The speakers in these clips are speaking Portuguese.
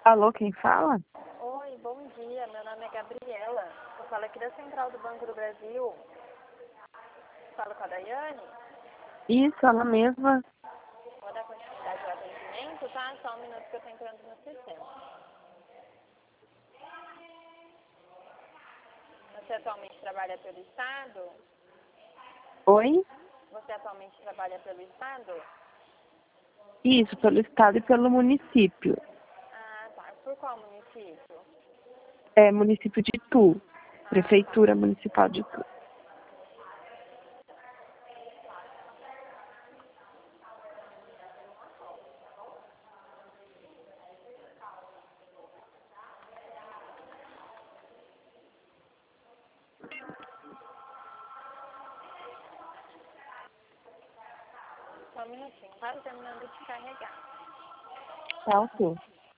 Alô, quem fala? Oi, bom dia. Meu nome é Gabriela. Eu falo aqui da Central do Banco do Brasil. Falo com a Daiane. Isso, ela mesma. Vou dar continuidade ao atendimento, tá? Só um minuto que eu tô entrando no sistema. Você atualmente trabalha pelo Estado? Oi? Você atualmente trabalha pelo Estado? Isso, pelo estado e pelo município. Ah, tá. Por qual município? É município de Itu. Ah, Prefeitura Municipal de Itu. Só um minutinho. Tá terminando de carregar. Tá ok.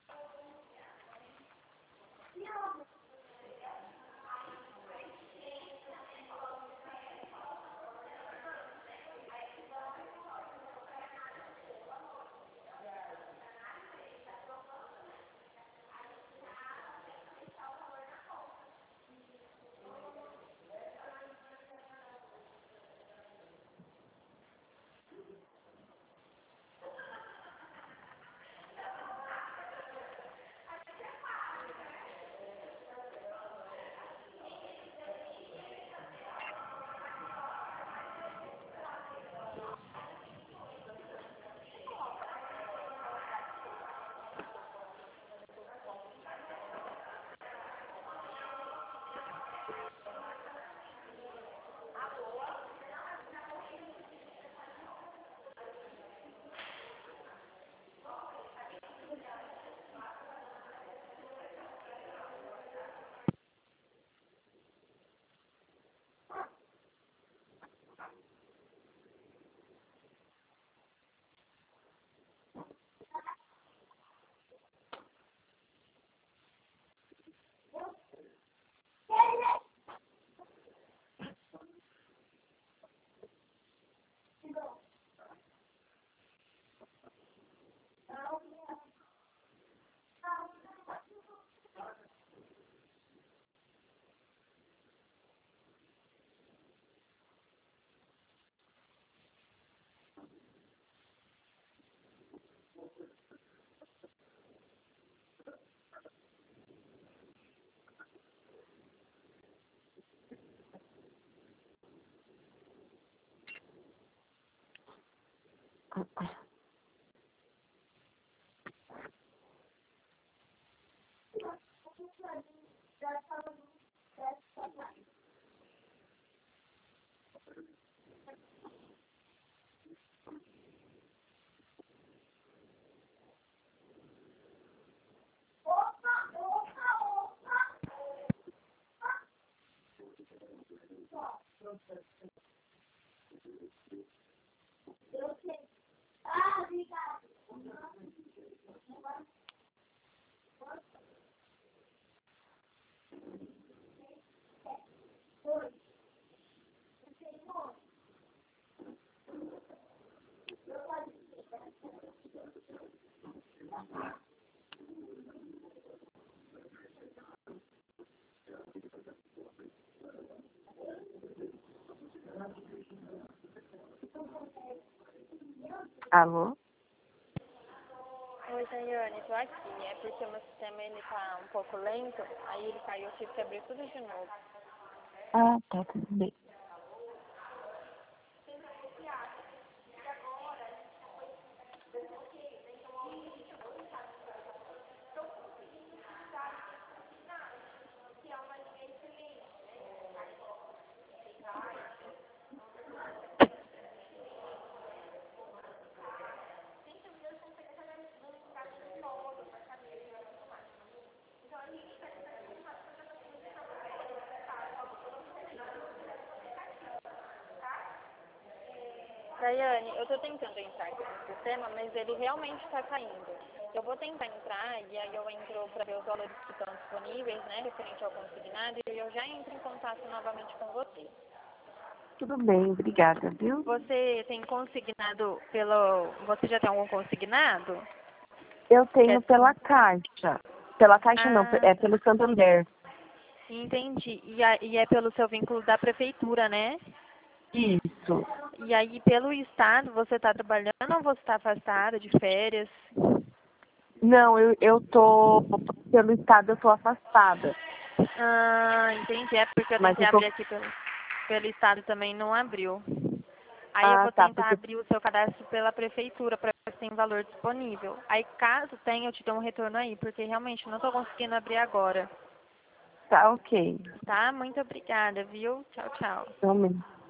Alô? Oi, Daiane. Tô aqui. É porque o meu sistema ele tá um pouco lento. Aí ele caiu, eu tive que abrir tudo de novo. Ah, tá, tudo bem. Daiane, eu tô tentando entrar aqui no sistema, mas ele realmente tá caindo. Eu vou tentar entrar e aí eu entro para ver os valores que estão disponíveis, né, referente ao consignado, e eu já entro em contato novamente com você. Tudo bem, obrigada, viu? Você tem consignado pelo... Você já tem algum consignado? Eu tenho Quer- pela Caixa. Pela Caixa não, Ah, é tá. pelo Santander. Entendi. E é pelo seu vínculo da prefeitura, né? Isso. E aí, pelo estado, você está trabalhando ou você está afastada de férias? Não, eu tô, pelo estado eu tô afastada. Ah, entendi. É porque eu Mas tentei eu tô, abrir aqui pelo estado também não abriu. Aí eu ah, vou tá, tentar porque, abrir o seu cadastro pela prefeitura para ver se tem valor disponível. Aí caso tenha, eu te dou um retorno aí, porque realmente não estou conseguindo abrir agora. tá ok. Tá? Muito obrigada, viu? Tchau, tchau. Realmente.